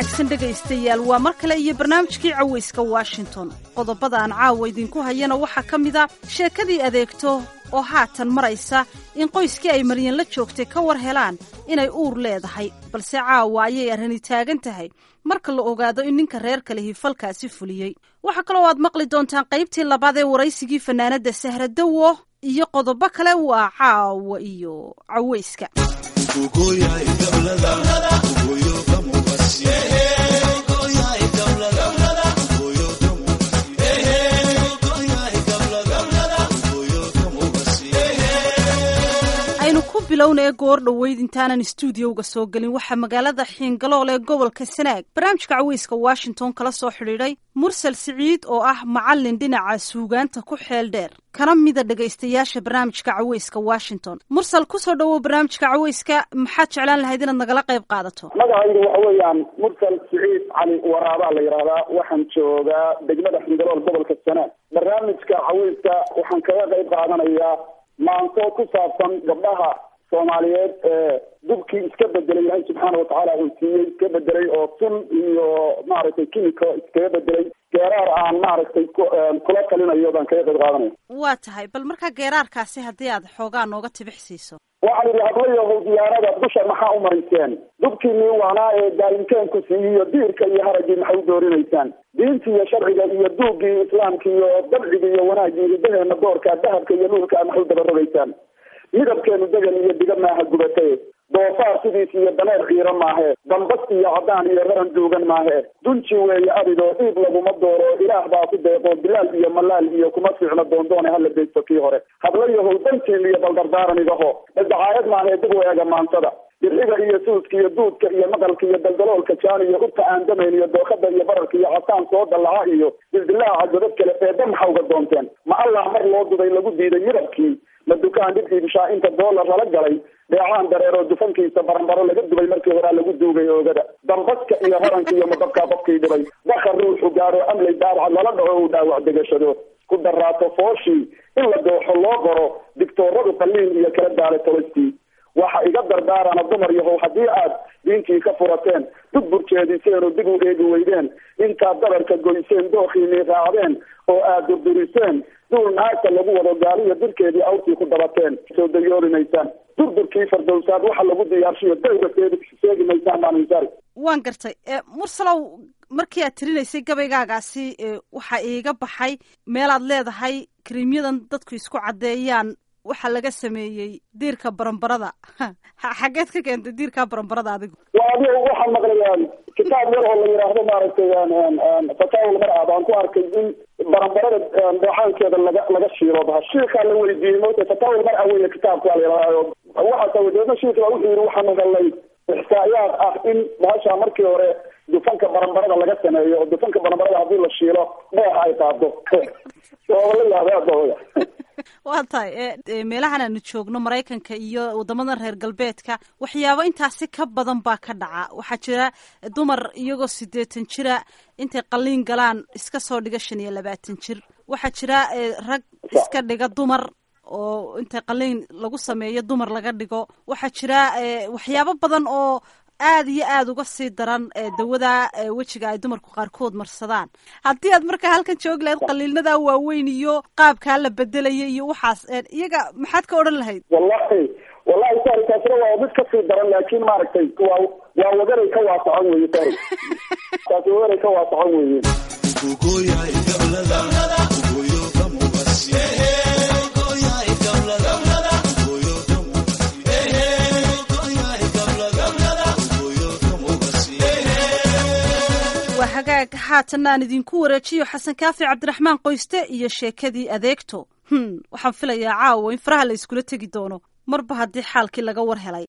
wanaagsan dhegaystayaal waa mar kale iyo barnaamijkii cawayska Washington qodobada aan caawa idinku hayana waxaa ka mid ah sheekadii adeegto oo haatan maraysa in qoyskii ay Maryan la joogtay ka war helaan inay uur leedahay balse caawa ayay arrini taagan tahay marka la ogaado in ninka reer kale hifalkaasi fuliyay waxa kale oo aad maqli doontaan qaybtii labaad ee waraysigii fanaanada Sahra Dawo iyo qodobo kale waa caawa iyo cawayska bilowna goor dhaweyd intaanan stuudiyowga soo galin waxa magaalada Xiingalool ee gobolka Sanaag barnaamijka cawayska Washington kala soo xiriiray Mursal Siciid oo ah macallin dhinaca suugaanta ku xeel dheer kana mid ah dhagaystayaasha barnaamijka cawayska Washington Mursal ku soo dhawo barnaamijka cawayska maxaad jeclaan lahayd inaad nagala qayb qaadato magacaygu waxa weeyaan Mursal Siciid cali waraaba la yiraahdaa waxaan joogaa degmada Xiingalool gobolka Sanaag barnaamijka cawayska waxaan kaga qayb qaadanayaa maanto ku saabsan gabdhaha Soomaaliyeed dubkii iska bedelay Ilaahay subxaanahu wa ta'aala uu siiyay iska bedelay oo sun iyo maaragtay kimiko iska bedelay geeraar aan maaragtay kula talinayo baan kaga qayb qaadanay waa tahay bal marka geeraarkaasi haddii aad xoogaa nooga tibixsiiso waxaan idhi hadlayahow diyaarada dusha maxaa u marayseen dubkiinii waanaa ee daa'imkeenku siiyo diirka iyo haragii maxay u doorinaysaan diintii iyo sharciga iyo duugii islaamka iyo dabciga iyo wanaagii hidaheena doorka dahabka iyo luulka maxay u dabarogaysaan midabkeenu degan iyo diga maaha gubatay doofaar sidiis iyo dameer xiiro maahe dambas iyo cadaan iyo raran duugan maahe dunji weeye adigoo dhiib laguma dooro ilaah baa ku deeqo bilaal iyo malaal iyo kuma fiicno doondoone hala deysto kii hore hadlayahow dantiin iyo baldardaaranigaho dacaayad maahe dib weega maantada dirxiga iyo suuska iyo duudka iyo maqalka iyo daldaloolka jaan iyo ubta aan damayn iyo dookada iyo bararka iyo casaan soo dallaca iyo dildilaaca godad kale eedda maxaa uga doonteen ma allah mar loo duday lagu diiday midabkii ma dukaan dhib iibshaa inta doolar lala galay dheecaan dareero dufankiisa baranbaro laga dubay markii horaa lagu duugay oogada dambaska iyo haranka iyo madabkaa qofkii dhibay bakar ruuxu gaaro amlay daawacad lala dhaco uu dhaawac degashado ku daraato fooshii in la dooxo loo qoro digtooradu qalliin iyo kala daala tolastii waxa iga dardaarana dumar yahow haddii aad diintii ka furateen dug burjeediseen oo dib u eegi weydeen intaad dabarka goyseen dookiinii raacdeen oo aad durduriseen duul naagta lagu wado gaaliyo dirkeedii awrtii ku dabateen soo dayoolinaysaan durdurkii fardowsaad waxa lagu diyaarshiyo dawga seegi maysaan maalinsaari waan gartay Mursalow markii aad tirinaysay gabaygaagaasi waxa iiga baxay meelaad leedahay kariimyadan dadku isku cadeeyaan waxa laga sameeyay diirka baranbarada xageed ka keentay diirka baranbarada adigu waadi waxa maqlayaan kitaab yar oo la yiraahdo maaragtay fataawul mar'ad aan ku arkay in baranbarada dooxaankeeda laga shiilo sheekha la weydiiyay mooda fataawul mar'ad weeye kitaabka la yiraahdo waxa tawadeedna sheekha wuxuu yiri waxaan galay ihsaayaad ah in baasha markii hore dufanka baranbarada laga sameeyo oo dufanka baranbarada hadii la shiilo dheex ay qaado oo la yiraahdo waa tahay meelahan aanu joogno Mareykanka iyo wadamada reer galbeedka waxyaabo intaasi ka badan baa ka dhaca waxaa jira dumar iyagoo 80 jira intay qalliin galaan iska soo dhiga 25 jir waxaa jira rag iska dhiga dumar oo intay qalliin lagu sameeyo dumar laga dhigo waxaa jira waxyaabo badan oo aad iyo aad uga sii daran dawada wajiga ay dumarku qaarkood marsadaan haddii aad markaa halkan joog lahayd qaliilnada waaweyn iyo qaabkaa la bedelaya iyo waxaas iyaga maxaad ka odhan lahayd wallahi taasina waa mid ka sii daran laakiin maaragtay waa wadaray ka waasacan weeye taasi wadaray ka waasacan weeye hagaag haatan aan idinku wareejiyo Xasan Kaafi Cabdiraxmaan Qoyste iyo sheekadii adeegto waxaan filayaa caawa in faraha la iskula tagi doono marba haddii xaalkii laga war helay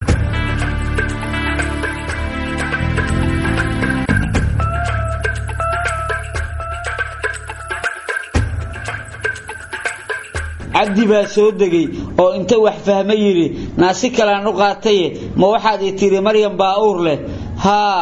cabdi baa soo degay oo inta wax fahmay yiri naasi kala nu qaatay ma waxaad i tiri Maryam baa uur leh ha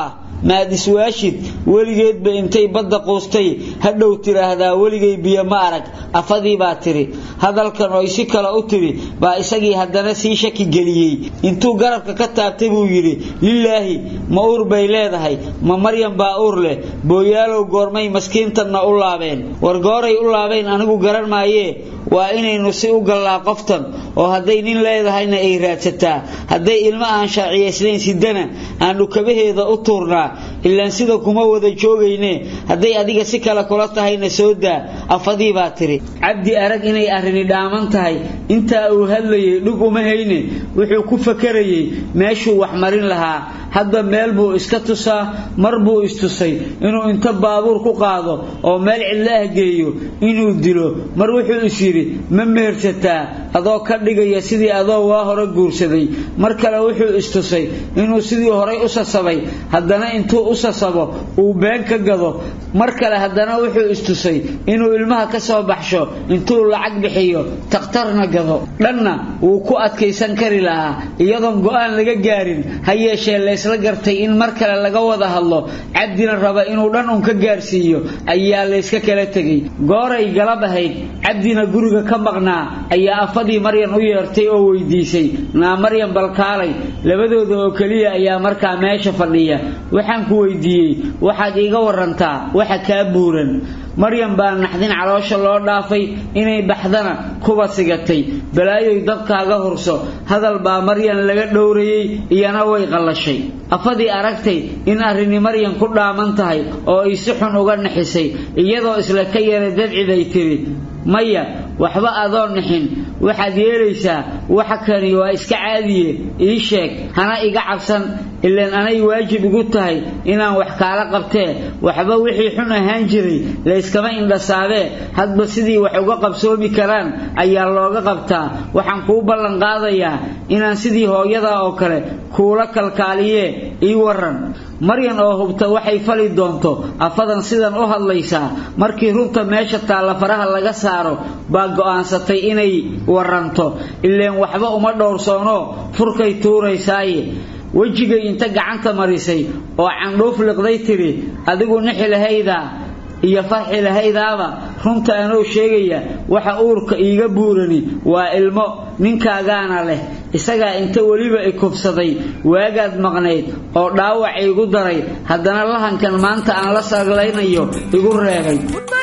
maad iswaashid weligeedba intay badda qoostay hadhow tiraahdaa weligay biyo ma arag afadii baa tiri hadalkan oo si kale u tiri baa isagii haddana sii shaki geliyay intuu garabka ka taabtay buu yiri lillaahi ma uur bay leedahay ma Maryam baa uur leh booyaalow goormay maskiintana u laabeen war gooray u laabeen anigu garan maaye waa inaynu si u galaa qoftan oo haday nin leedahayna ay raadsataa haday ilma aan sharciyeysnayn sidana aanu kabaheeda u tuurnaa ilaa sida kuma wada joogayne haday adiga si kala kula tahayna soo daa afadii baa tiri cabdi arag inay arini dhaaman tahay inta uu hadlayay dhug uma hayne wuxuu ku fakarayay meeshuu wax marin lahaa hadda meel buu iska tusaa mar buu istusay inuu inta baabuur ku qaado oo meel cidla geeyo inuu dilo mar wuxuu isiri ma meersataa adoo ka dhigaya sidii adoo waa hore guursaday mar kale wuxuu istusay inuu sidii hore u sasabay haddana intuu u sasabo uu been ka gado mar kale haddana wuxuu istusay inuu ilmaha ka soo baxsho intuu lacag bixiyo takhtarna gado dhanna uu ku adkaysan kari lahaa iyadoo go'aan laga gaarin hayeeshee la gartay in mar kale laga wada hadlo cabdina raba inuu dhan un ka gaarsiiyo ayaa la iska kala tagay gooray galabahayd cabdina guriga ka maqnaa ayaa afadii Maryam u yeertay oo weydiisay naa Maryam balkaalay labadooda oo kaliya ayaa markaa meesha fadhiya waxaan ku weydiiyay waxaad iiga warantaa waxa ka buuran Maryam baa naxdin caloosha loo dhaafay inay baxdana kuba sigatay balaayoy dabkaaga hurso hadal baa Maryam laga dhowrayay iyana way qalashay afadii aragtay in arini Maryam ku dhaaman tahay oo ay si xun uga naxisay iyadoo isla ka yara dadciday tiri maya waxba adoon naxin waxaad yeelaysaa waxa kani waa iska caadiye ii sheeg hana iga cabsan ilaan anay waajib ugu tahay inaan wax kaala qabtee waxba wixii xun ahaan jiray la iskama indhasaabee hadba sidii wax uga qabsoomi karaan ayaa looga qabtaa waxaan kuu ballan qaadayaa inaan sidii hooyada oo kale kuula kalkaaliye ii waran Maryam oo hubta waxay fali doonto afadan sidan u hadlaysaa markii runta meesha taala faraha laga saaro baa go'aansatay inay waranto ileen waxba uma dhowrsoono furkay tuuraysaaye wajiga inta gacanta marisay oo candhuuf liqday tiri adigu nixilahayda iyo farxilahaydaaba runta anoo sheegaya waxa uurka iiga buurani waa ilmo ninkaagaana leh isaga inta waliba ay kufsaday waagaad maqnayd oo dhaawac igu daray haddana lahankan maanta aan la saglaynayo igu reebay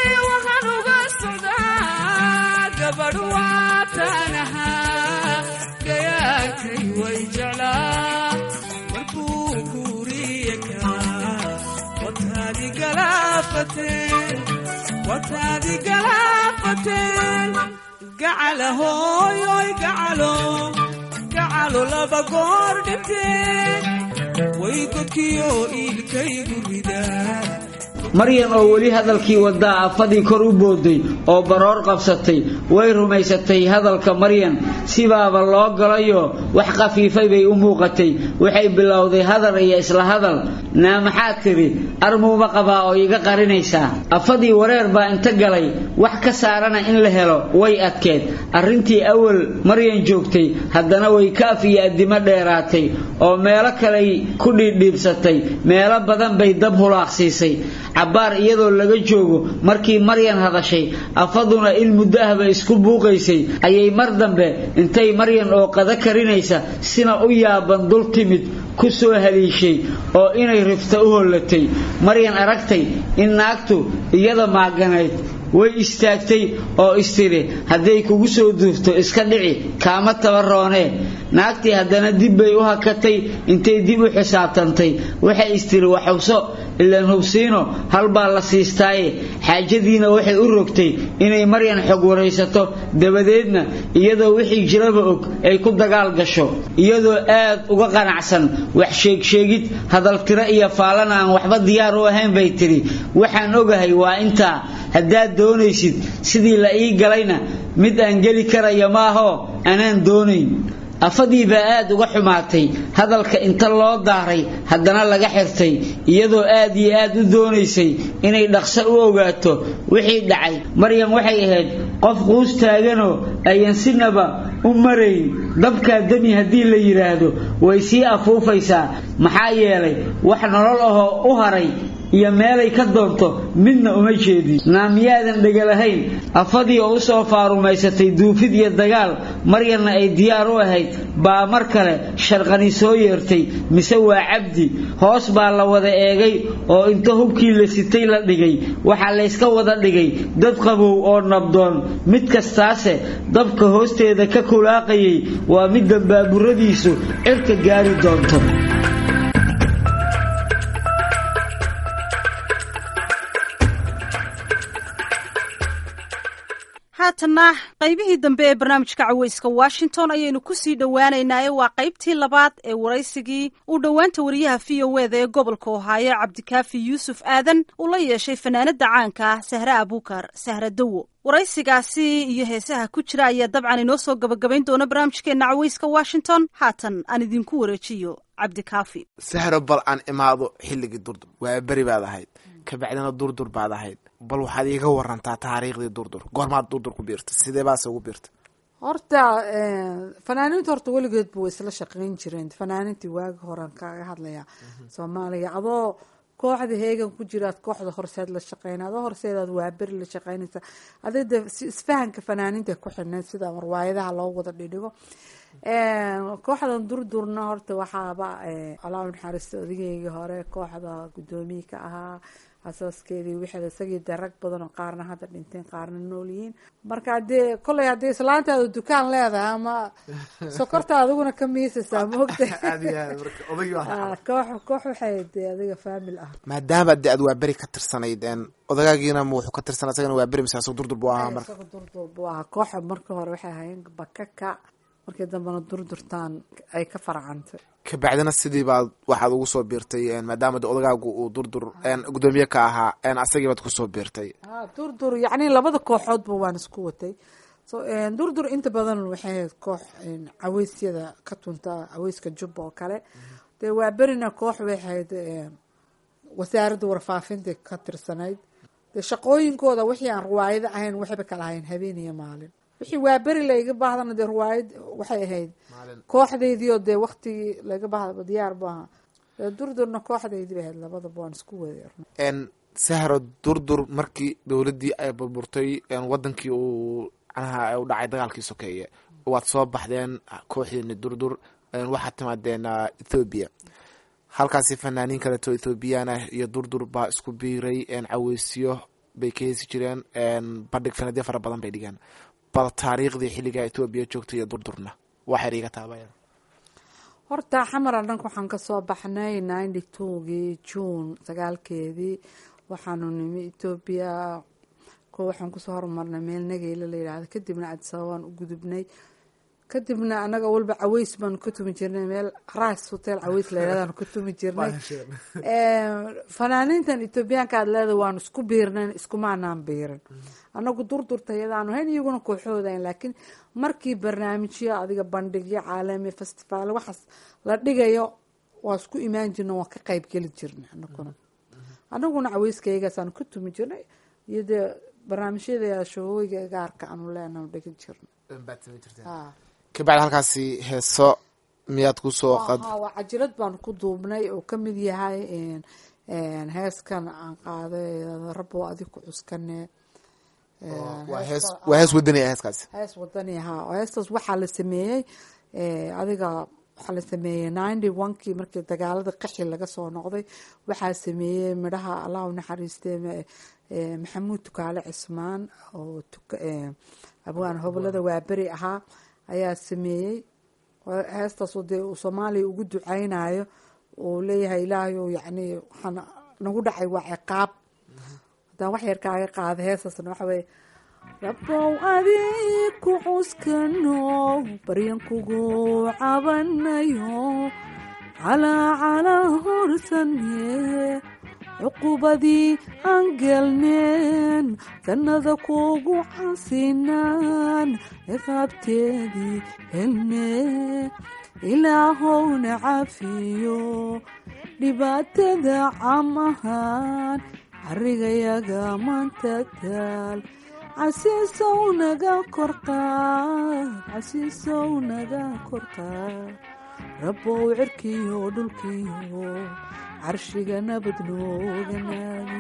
وتادي قلافتين قعله قعلوا لبقور دتين ويقكيو إلكي قردان Maryam oo wali hadalkii wadaa afadii kor u booday oo baroor qabsatay way rumaysatay hadalka Maryam sibaaba loo galayo wax qafiifay bay u muuqatay waxay bilowday hadal iyo isla hadal maxaa tiri armuuma qabaa oo iga qarinaysa afadii wareer baa inta galay wax ka saarana in la helo way adkeed arintii awal Maryam joogtay haddana way kaafiya adima dheeraatay oo meelo kale ku dhiibsatay meelo badan bay dab hulaaqsiisay cabaar iyadoo laga joogo markii Maryam hadashay afaduna il mudahaba isku buuqaysay ayay mar dambe intay Maryam oo qada karinaysa sina u yaaban dul timid ku soo haliishay oo inay rifta u holatay Maryam aragtay in naagtu iyada maaganayd way istaagtay oo istiri haday kugu soo duufto iska dhici kaama tabaroone naagtii haddana dib bay u hakatay intay dib u xisaabtantay waxay istiri waxawso ilaa hubsiino halbaa la siistaaye xaajadiina waxay u rogtay inay Maryam xog wareysato dabadeedna iyadoo wixii jiraba og ay ku dagaal gasho iyadoo aad uga qanacsan wax sheegid hadal tira iyo faalana aan waxba diyaar u ahayn bay tiri waxaan ogahay waa inta haddaad doonaysid sidii la ii galayna mid aan geli karayo maaho anaan doonayn afadii baa aad uga xumaatay hadalka inta loo daaray haddana laga xirtay iyadoo aad iyo aad u doonaysay inay dhaqso u ogaato wixii dhacay Maryam waxay ahayd qof quus taaganoo ayan sinaba u marayn dabkaa dami haddii la yidhaahdo way sii afuufaysaa maxaa yeelay wax nolol ahoo u haray iyo meelay ka doonto midna uma jeedin naamiyaadan dhegalahayn afadii oo u soo faarumaysatay duufid iyo dagaal maryana ay diyaar u ahayd baa mar kale sharqani soo yeertay mise waa cabdi hoos baa la wada eegay oo inta hubkii la sitay la dhigay waxaa la iska wada dhigay dad qabow oo nabdoon mid kastaase dabka hoosteeda ka kulaaqayay waa mid dambaaburadiisu cirka gaari doonto haatana qaybihii dambe ee barnaamijka caweyska Washington ayaynu ku sii dhawaanaynaa waa qaybtii labaad ee waraysigii uu dhawaanta wariyaha VOA ee gobolka Ohio Cabdikaafi Yuusuf Aadan uu la yeeshay fanaanada caanka Sahra Abuukar Sahra Dawo waraysigaasi iyo heesaha ku jira ayaa dabcan inoo soo gabagabayn doona barnaamijkeena caweyska Washington haatan aan idinku wareejiyo Cabdikaafi Sahra bal aan imaado xilligii durdur waa bari baad ahayd ka bacdina durdur baad ahayd bal waxaad iiga warantaa taariikhdii durdur goormaad durdur ku biirtay sidee baad ugu biirtay horta fanaaniinta horta weligeed buu isla shaqayn jireen fanaaniintii waagi horan kaga hadlaya Soomaaliya adoo kooxda heegan ku jiraad kooxda horseed la shaqeynaa horseedaad waa bari la shaqeynaysa adeeda isfahanka fanaaniinta ku xirnaa sida riwaayadaha loo wada dhidhigo kooxdan durdurna horta waxaaba Allah naxariisto odaygii hore kooxda gudoomiye ka ahaa asaaskeedii wixii isagii darag badan oo qaarna hadda dhinteen qaarna nool yihiin marka hadee kolay hadee islaantaadu dukaan leedahay ama sokorta adiguna ka miisaysaa moogta koox waxay adiga faamil ah maadaama aad waa bari ka tirsanayd odagaagiina wuxuu ka tirsanaa isagana waa bari mise durdur buu ahaa marka durdur buu ahaa koox marka hore waxay ahaayeen bakaka markii dambana durdurtaan ay ka farcantay ka bacdina sidii baad waxaad ugu soo biirtay maadaama odagaagu uu durdur gudoomiye ka ahaa asagii baad ku soo biirtay durdur yacni labada kooxoodba waan isku watay durdur inta badan waxay koox caweysyada ka tunta caweyska jubba oo kale dee waa berina koox waxay ahayd wasaaradda warfaafinta ka tirsanayd dee shaqooyinkooda wixii aan riwaayado ahayn waxayba kala ahayn habeen iyo maalin wixii waa beri layga baahdana dee riwaayad waxay ahayd kooxdeydii oo dee waktigii laga baahda diyaar bu ahaa durdurna kooxdeydii bay ahayd labadaba waan isku wadeernay Sahra durdur markii dowladdii ay burburtay wadankii uu anaha u dhacay dagaalkii sokeeye waad soo baxdeen kooxdiina durdur waxaad timaadeen Ethiopia halkaasi fanaaniin kale oo Ethiopian iyo durdur baa isku biiray caweysyo bay ka heesi jireen bandhig fanaanyo fara badan bay dhigeen bal taariikhdii xilliga Ethiopia joogtay iyo durdurna waxay iga taabayaan horta xamar dhanka waxaan ka soo baxnay 92gii June 9keedii waxaanu nimi Ethiopia waxaan ku soo hormarnay meel Nageyle la yiraahdo kadibna Addis Ababa u gudubnay kadibna anaga walba caweys baan ku tumi jirnay meel Ras Hotel caweys la yiraahdo ku tumi jirnay fanaaniintan Ethiopianka leedahay waan isku biirnay isku maanaan biiran anagu durdurtayadaanu hayn iyaguna kooxoodaan laakiin markii barnaamijyo adiga bandhigyo caalami festival waxas la dhigayo waa isku imaan jirnay waa ka qayb gali jirnay anaguna caweyskaygaasaan ku tumi jirnay iyo dee barnaamijyada showga gaarka aanu leenahay dhigi jirnay ka bacdi halkaasi heeso miyaad ku soo waa cajilad baan ku duubnay oo ka mid yahay heeskan aan qaaday rabo adig ku cuskane waa hees wadani heeskaasi hees wadani ahaa heestaas waxaa la sameeyey adiga waxaa la sameeyey 91kii markii dagaalada qaxi laga soo noqday waxaa sameeyey midhaha Allah u naxariistay Maxamuud Tukaale Cismaan oo abwaan hobolada waa bari ahaa ayaa sameeyey heestaas oo dee Soomaaliya ugu ducaynayo oo leeyahay Ilaahay oo yacni waxaan nagu dhacay waa ciqaab hadaan wax yar kaaga qaado heestaasna waxa weeye rabbow adig ku cuskano baryankugu cabanayo cala horsane cuqubadii aan gelneen jannada kugu casinaan ciqaabteedii helne ilaahowna cafiyo dhibaatada cam ahaan carigayaga maanta taal casiisow naga korqaad casiisow naga korqaad rabbow cirkiyo dhulkiyo carshiga nabad nooga naadi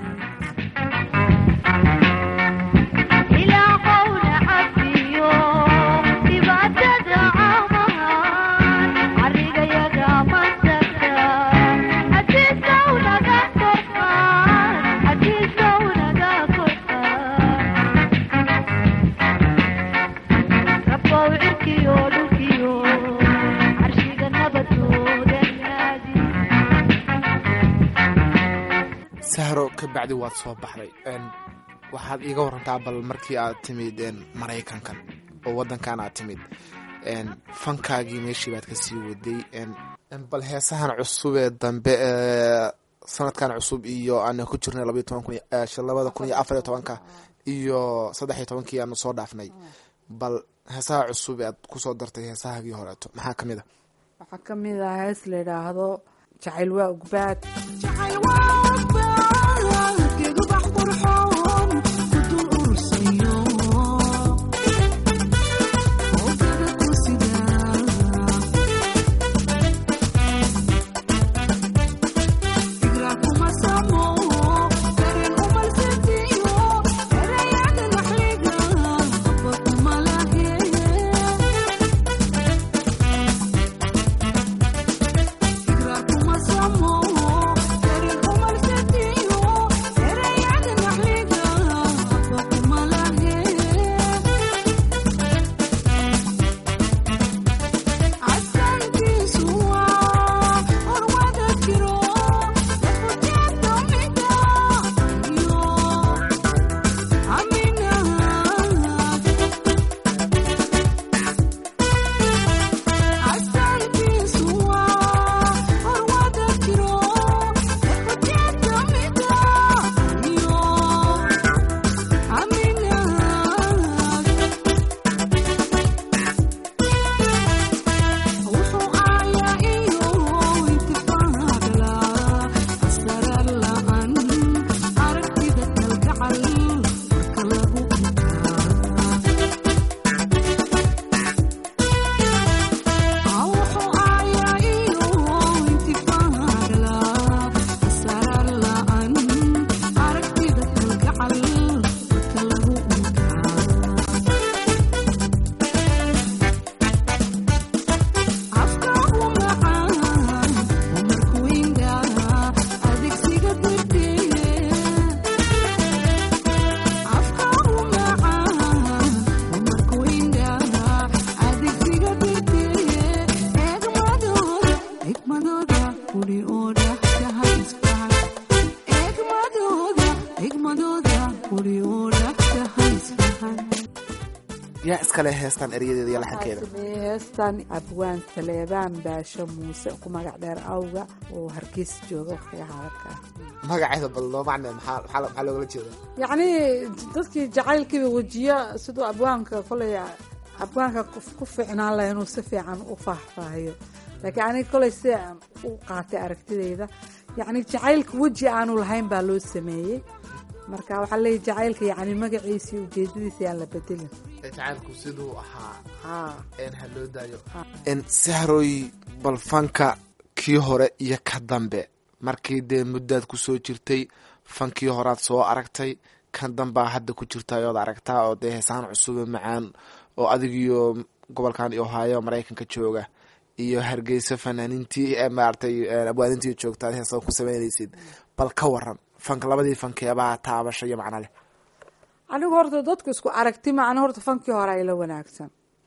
sahro ka bacdi waad soo baxday waxaad iiga warantaa bal markii aad timid maraykankan oo wadankan aad timid fankaagii meeshii baad ka sii waday bal heesahan cusub ee dambe sanadkan cusub iyo aan ku jirnay 2014 iyo 13 aanu soo dhaafnay bal heesaha cusub aad kusoo dartay heesahaagii horeeto maxaa kamid ah waxaa kamid ah hees la yidhaahdo jacayl waa ugbaad yaa iskale heestan eryadeeda iyo laxankeeda heestan abwaan saleebaan baasho muuse ku magac dheer awga oo hargeysa jooga waqtigaha halkaa magaceeda bal loo macne maxaa loogala jeeda yacni dadkii jacaylkiiba wejiyo siduu abwaanka koley abwaanka ku fiicnaan laha inuu si fiican u faahfaahiyo laakiin aniga koley si u qaatay aragtideyda yacni jacaylka weji aanu lahayn baa loo sameeyey marka waxaa leeyahy jacaylka yacni magaciisii ujeedadiisa aan la bedelin jacaylku siduu ahaa ha loo daayo sahroy bal fanka kii hore iyo ka dambe markii dee muddaad kusoo jirtay fankii horead soo aragtay kan dambaa hadda ku jirta ood aragtaa oo dee heesaan cusube macaan oo adigiyo gobolkan ohaayo maraykanka jooga iyo hargeysa fanaanintii maaragtay abwaadintii joogtaad heesaan ku samaynaysid bal ka waran fanka labadii fankeebaa taabasha iyo macno leh anigu horta dadku isku aragti macna horta fankii hore ay la wanaagsan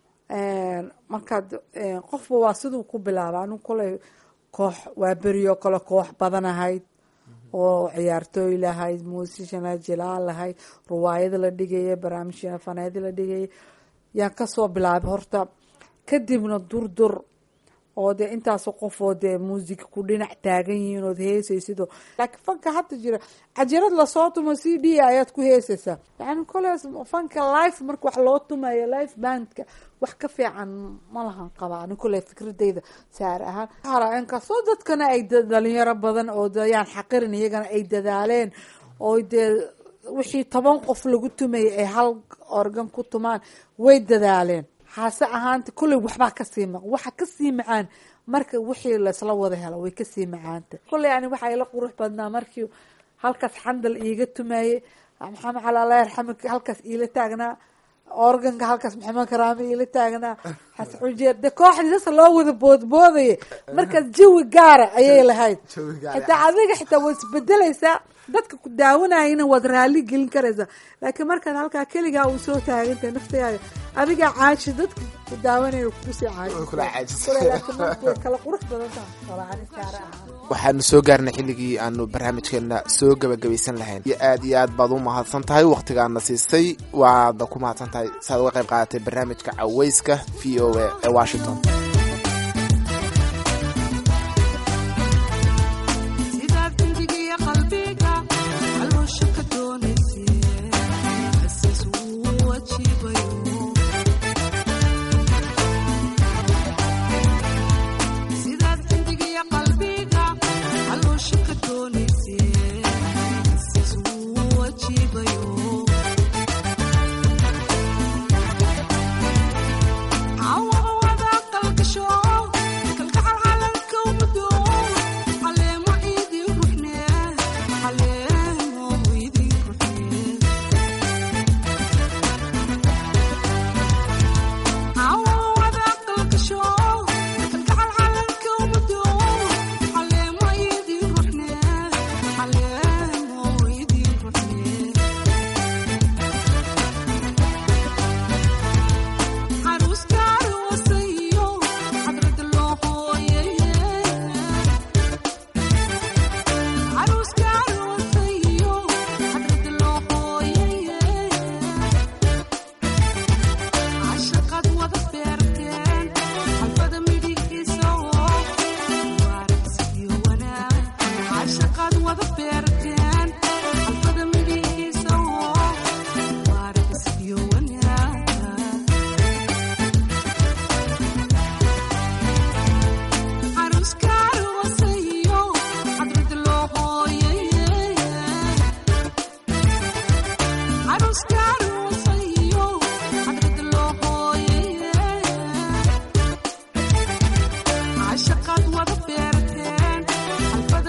markaad qofba waa siduu ku bilaaba anigu koley koox waa beriyo kale koox badan ahayd oo ciyaartooy lahayd muusishana jilaal lahayd ruwaayada la dhigaya barnaamijyana faneeda la dhigaya yaan kasoo bilaabay horta kadibna durdur oo dee intaasoo qof oo dee muusika ku dhinac taagan yihiin ood heesaysidoo laakiin fanka hadda jira cajarad lasoo tumo c d ayaad ku heesaysaa yani kolees fanka life marka wax loo tumayo life bandka wax ka fiican ma lahan qabaa ani kole fikradeyda saar ahaan inkastoo dadkana ay dhalinyaro badan oo yaan xaqirin iyagana ay dadaaleen oo dee wixii 10 qof lagu tumayay ay hal organ ku tumaan way dadaaleen hase ahaanta kulley waxbaa kasii maqan waxa kasii macaan marka wixii laisla wada helo way kasii macaanta kulley yani waxaa ila qurux badnaa markii halkaas xandal iiga tumayey maxamed cali allah yarxamik halkaas iila taagnaa organka halkaas maxamed karaame iila taagnaa xasan xujeer de kooxdii sasa loo wada boodboodaya markaas jawi gaara ayay lahayd xitaa adiga xitaa waad isbedelaysaa dadka ku daawanayana waad raali gelin karaysaa laakiin markaad halkaa keligaa uu soo taagantay naftayaaga adigaa caaji dadka ku daawanaya kusii caaji kala qurux badan tahay waxaanu soo gaarnay xilligii aanu barnaamijkeena soo gabagabaysan lahayn iyo aad baad u mahadsan tahay waqtigaana siisay waadna ku mahadsan tahay saad uga qayb qaadatay barnaamijka caweyska v o a ee Washington.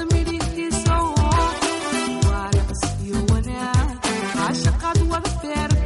Shaqad wada beer